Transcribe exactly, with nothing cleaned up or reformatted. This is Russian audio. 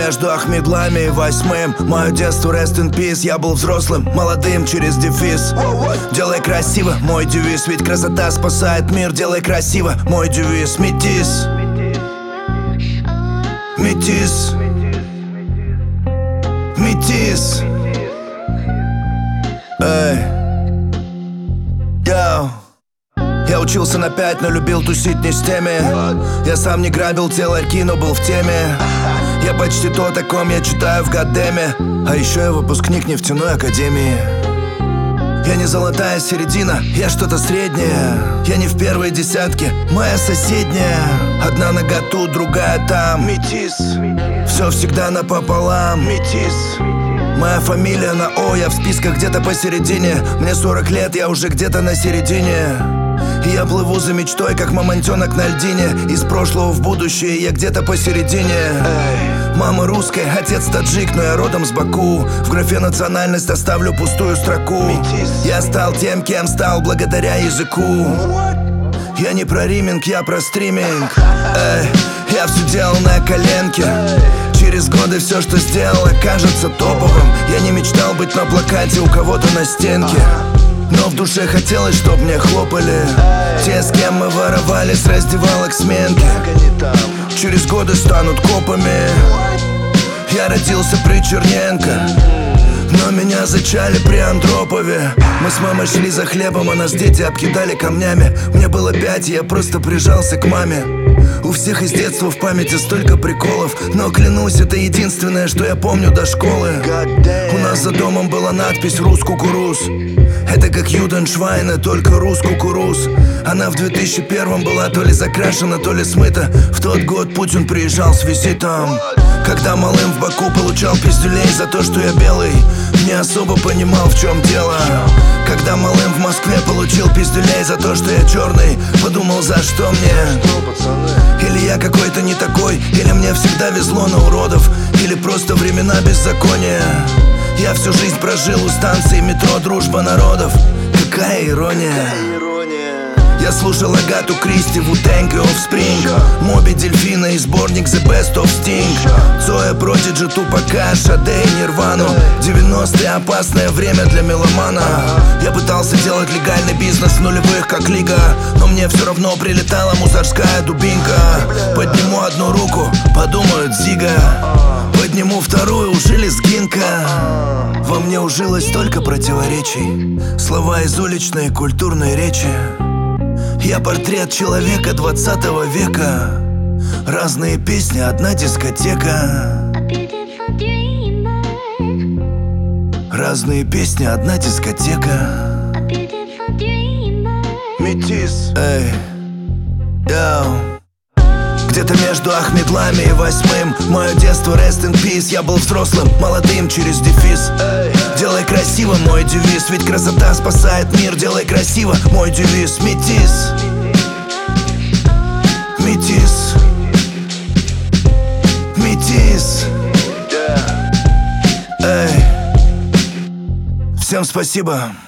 между Ахмедлами и восьмым. Мое детство rest in peace. Я был взрослым, молодым через дефис. Делай красиво, мой девиз. Ведь красота спасает мир. Делай красиво, мой девиз. Метис, метис, метис. Эй, йоу. Я учился на пять, но любил тусить не с теми. Я сам не грабил те ларьки, но был в теме. Я почти то, о ком я читаю в Гадеме. А еще я выпускник нефтяной академии. Я не золотая середина, я что-то среднее. Я не в первой десятке, моя соседняя. Одна нога тут, другая там. Метис, все всегда напополам. Метис, моя фамилия на О, я в списках где-то посередине. Мне сорок лет, я уже где-то на середине. И я плыву за мечтой, как мамонтенок на льдине. Из прошлого в будущее, я где-то посередине. Мама русская, отец таджик, но я родом с Баку. В графе национальность оставлю пустую строку. Я стал тем, кем стал благодаря языку. Я не про риминг, я про стриминг. Эй, я все делал на коленке. Через годы все, что сделал, кажется топовым. Я не мечтал быть на плакате у кого-то на стенке, но в душе хотелось, чтоб мне хлопали те, с кем мы воровали с раздевалок сменки. Через годы станут копами. Я родился при Черненко, но меня зачали при Андропове. Мы с мамой шли за хлебом, а нас дети обкидали камнями. Мне было пять, и я просто прижался к маме. У всех из детства в памяти столько приколов, но клянусь, это единственное, что я помню до школы. У нас за домом была надпись «Рус кукуруз». Это как Юденшвайна, только рус кукуруз. Она в две тысячи первом была то ли закрашена, то ли смыта. В тот год Путин приезжал с визитом. Когда малым в Баку получал пиздюлей за то, что я белый, не особо понимал, в чем дело. Когда малым в Москве получил пиздюлей за то, что я черный, подумал, за что мне? Или я какой-то не такой, или мне всегда везло на уродов, или просто времена беззакония. Я всю жизнь прожил у станции метро «Дружба народов». Какая ирония. Я слушал Агату Кристи, Wu-Tang и Offspring, Моби Дельфина и сборник The Best of Sting, Цоя, Продиджи, Тупака, Шаде и Нирвану. Девяностые — опасное время для меломана. Я пытался делать легальный бизнес в нулевых, как Лига, но мне все равно прилетала мусорская дубинка. Подниму одну руку, подумают Зига. Подниму вторую, уже лезгинка. Во мне ужилось столько противоречий, слова из уличной культурной речи. Я портрет человека двадцатого века. Разные песни, одна дискотека. Разные песни, одна дискотека. Метис, эй, йоу. Где-то между Ахмедлами и восьмым. Мое детство rest in peace. Я был взрослым, молодым через дефис. Делай красиво, мой девиз. Ведь красота спасает мир. Делай красиво, мой девиз. Метис, метис, метис. Эй, всем спасибо.